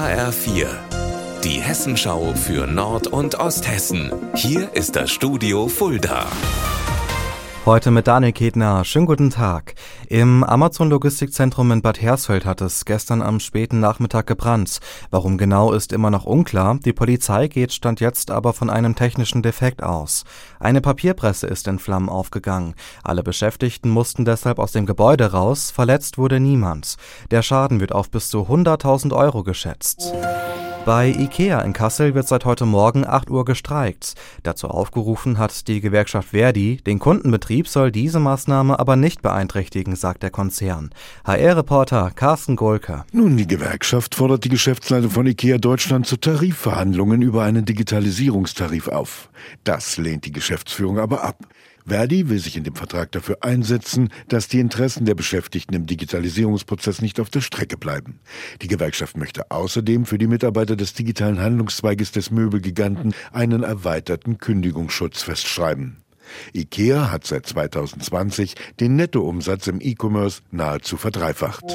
HR4, die Hessenschau für Nord- und Osthessen. Hier ist das Studio Fulda. Heute mit Daniel Ketner. Schönen guten Tag. Im Amazon-Logistikzentrum in Bad Hersfeld hat es gestern am späten Nachmittag gebrannt. Warum genau, ist immer noch unklar. Die Polizei geht Stand jetzt aber von einem technischen Defekt aus. Eine Papierpresse ist in Flammen aufgegangen. Alle Beschäftigten mussten deshalb aus dem Gebäude raus. Verletzt wurde niemand. Der Schaden wird auf bis zu 100.000 € geschätzt. Bei IKEA in Kassel wird seit heute Morgen 8 Uhr gestreikt. Dazu aufgerufen hat die Gewerkschaft ver.di. Den Kundenbetrieb soll diese Maßnahme aber nicht beeinträchtigen, sagt der Konzern. HR-Reporter Carsten Golke. Nun, die Gewerkschaft fordert die Geschäftsleitung von IKEA Deutschland zu Tarifverhandlungen über einen Digitalisierungstarif auf. Das lehnt die Geschäftsführung aber ab. ver.di will sich in dem Vertrag dafür einsetzen, dass die Interessen der Beschäftigten im Digitalisierungsprozess nicht auf der Strecke bleiben. Die Gewerkschaft möchte außerdem für die Mitarbeiter des digitalen Handlungszweiges des Möbelgiganten einen erweiterten Kündigungsschutz festschreiben. IKEA hat seit 2020 den Nettoumsatz im E-Commerce nahezu verdreifacht.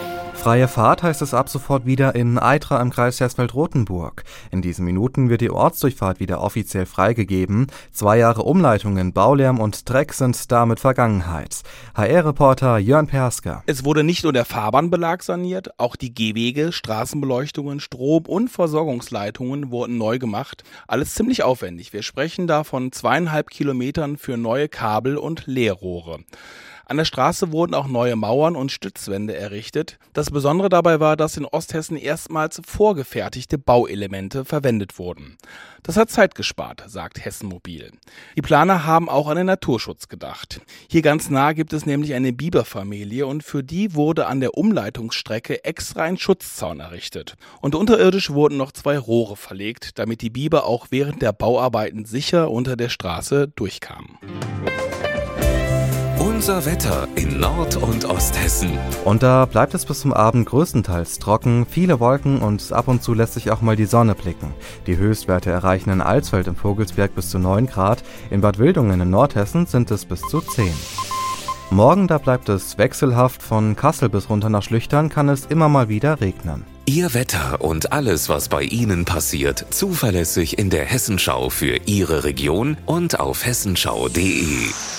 Freie Fahrt heißt es ab sofort wieder in Eitra im Kreis Hersfeld-Rotenburg. In diesen Minuten wird die Ortsdurchfahrt wieder offiziell freigegeben. 2 Jahre Umleitungen, Baulärm und Dreck sind damit Vergangenheit. HR-Reporter Jörn Persker. Es wurde nicht nur der Fahrbahnbelag saniert, auch die Gehwege, Straßenbeleuchtungen, Strom- und Versorgungsleitungen wurden neu gemacht. Alles ziemlich aufwendig. Wir sprechen da von 2,5 Kilometern für neue Kabel und Leerrohre. An der Straße wurden auch neue Mauern und Stützwände errichtet. Das Besondere dabei war, dass in Osthessen erstmals vorgefertigte Bauelemente verwendet wurden. Das hat Zeit gespart, sagt Hessen Mobil. Die Planer haben auch an den Naturschutz gedacht. Hier ganz nah gibt es nämlich eine Biberfamilie und für die wurde an der Umleitungsstrecke extra ein Schutzzaun errichtet. Und unterirdisch wurden noch 2 Rohre verlegt, damit die Biber auch während der Bauarbeiten sicher unter der Straße durchkamen. Unser Wetter in Nord- und Osthessen. Und da bleibt es bis zum Abend größtenteils trocken, viele Wolken und ab und zu lässt sich auch mal die Sonne blicken. Die Höchstwerte erreichen in Alsfeld im Vogelsberg bis zu 9 Grad, in Bad Wildungen in Nordhessen sind es bis zu 10. Morgen, da bleibt es wechselhaft, von Kassel bis runter nach Schlüchtern kann es immer mal wieder regnen. Ihr Wetter und alles, was bei Ihnen passiert, zuverlässig in der Hessenschau für Ihre Region und auf hessenschau.de.